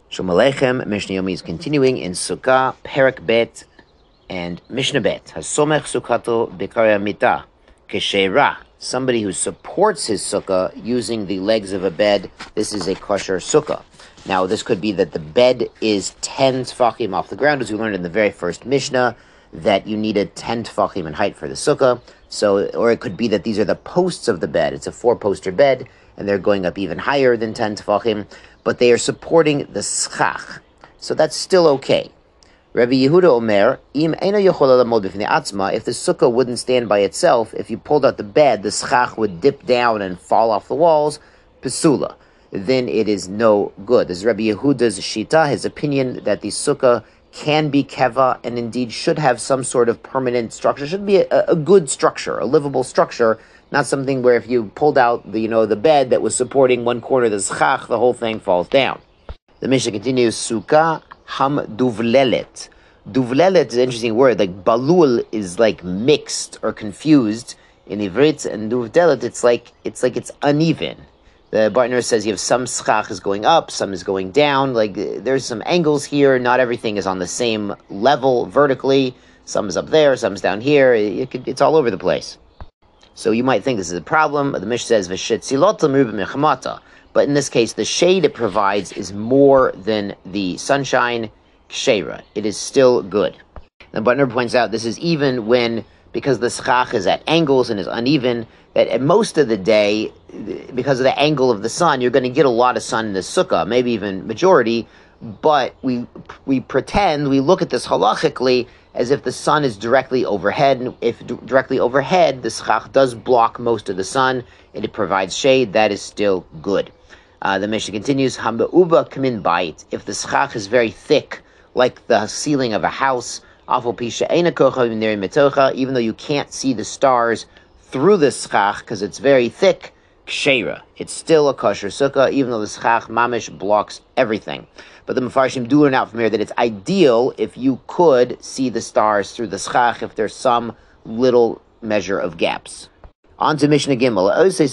Shalom Aleichem. Mishnah Yomi is continuing in Sukkah, Perek Bet, and Mishnah Bet. Hasomech Sukkato B'karei Mita Kesheira. Somebody who supports his sukkah using the legs of a bed. This is a kosher sukkah. Now, this could be that the bed is 10 tefachim off the ground, as we learned in the very first Mishnah, that you needed 10 tefachim in height for the sukkah. So, or it could be that these are the posts of the bed. It's a 4-poster bed, and they're going up even higher than 10 tefachim, but they are supporting the schach. So that's still okay. Rabbi Yehuda Omer, Im eino yochola lamod b'fnei atzma, if the sukkah wouldn't stand by itself, if you pulled out the bed, the schach would dip down and fall off the walls, pesula, then it is no good. This is Rabbi Yehuda's shita, his opinion that the sukkah can be keva and indeed should have some sort of permanent structure. Should be a good structure, a livable structure, not something where if you pulled out the bed that was supporting one corner of the schach, the whole thing falls down. The Mishnah continues, Sukkah ham duvlelet. Duvlelet is an interesting word. Like balul is like mixed or confused in Ivrit, and duvlelet it's like it's uneven. The Bartner says you have some schach is going up, some is going down. Like there's some angles here. Not everything is on the same level vertically. Some is up there, some is down here. It's all over the place. So you might think this is a problem. The Mishnah says v'shetzilot l'meruba mechamata. But in this case, the shade it provides is more than the sunshine. Ksheira. It is still good. The Bartner points out this is even when, because the schach is at angles and is uneven, that at most of the day, because of the angle of the sun, you're going to get a lot of sun in the sukkah, maybe even majority, but we pretend, we look at this halachically as if the sun is directly overhead, and if directly overhead, the schach does block most of the sun, and it provides shade, that is still good. The Mishnah continues, Hamba'uba kamin bait, if the schach is very thick, like the ceiling of a house, even though you can't see the stars through the schach because it's very thick, ksheira. It's still a kosher sukkah, even though the schach mamish blocks everything. But the Mefarshim do learn out from here that it's ideal if you could see the stars through the schach if there's some little measure of gaps. On to Mishnah Gimel.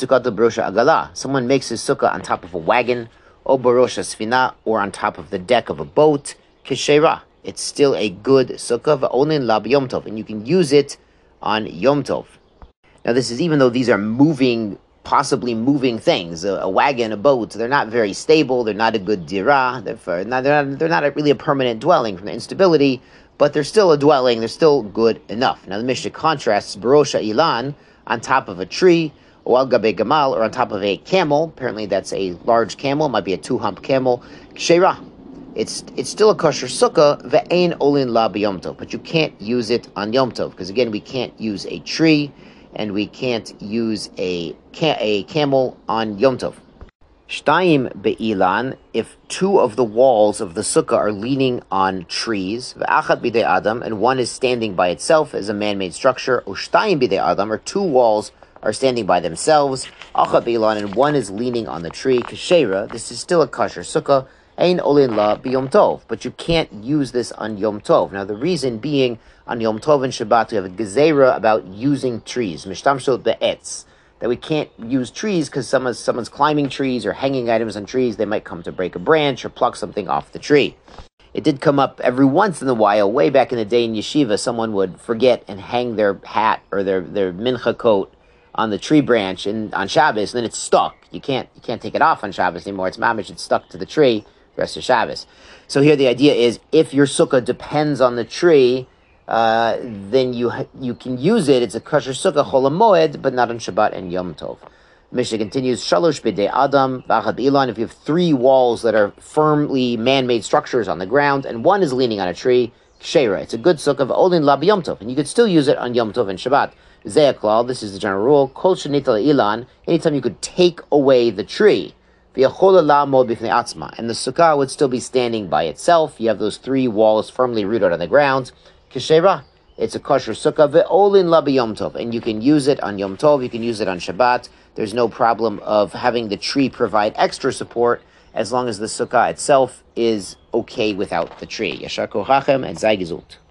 Someone makes his sukkah on top of a wagon, or barosha sfina, or on top of the deck of a boat, ksheira. It's still a good sukkah, only in lab Yom Tov, and you can use it on Yom Tov. Now, this is even though these are possibly moving things. A wagon, a boat, they're not very stable. They're not a good dirah. They're not really a permanent dwelling from the instability, but they're still a dwelling. They're still good enough. Now, the Mishnah contrasts barosha ilan, on top of a tree, or al gabe gamal, or on top of a camel. Apparently, that's a large camel. It might be a 2-hump camel. Ksheira. It's still a kosher sukkah, ve'ein olin la b'yom tov, but you can't use it on Yom Tov, because again, we can't use a tree, and we can't use a camel on Yom Tov. Shtayim be'ilan, if 2 of the walls of the sukkah are leaning on trees, ve'achat b'dei adam, and one is standing by itself as a man-made structure, ushtayim b'dei adam, or 2 walls are standing by themselves, achat be'ilan, and one is leaning on the tree, ksheira, this is still a kosher sukkah, ein olin la b'yom tov, but you can't use this on Yom Tov. Now, the reason being, on Yom Tov and Shabbat, we have a gezerah about using trees, mishtamshot be'etz, that we can't use trees because someone's climbing trees or hanging items on trees. They might come to break a branch or pluck something off the tree. It did come up every once in a while, way back in the day in yeshiva, someone would forget and hang their hat or their mincha coat on the tree branch on Shabbos, and then it's stuck. You can't take it off on Shabbos anymore. It's mamish, it's stuck to the tree the rest of Shabbos. So here the idea is, if your sukkah depends on the tree, then you can use it. It's a kosher sukkah chol hamoed, but not on Shabbat and Yom Tov. Mishnah continues, shalosh b'dei adam v'achad b'ilan. If you have 3 walls that are firmly man-made structures on the ground, and one is leaning on a tree, ksheira. It's a good sukkah v'olin la b'yom tov, and you could still use it on Yom Tov and Shabbat. Zeh klal. This is the general rule. Kol shenita le'ilan. Anytime you could take away the tree, v'yachola la'amod b'fnei atzma, and the sukkah would still be standing by itself. You have those 3 walls firmly rooted on the ground. Ksheira. It's a kosher sukkah, ve'olin la b'yom tov, and you can use it on Yom Tov, you can use it on Shabbat. There's no problem of having the tree provide extra support, as long as the sukkah itself is okay without the tree. Yashar kochachem and zay gezult.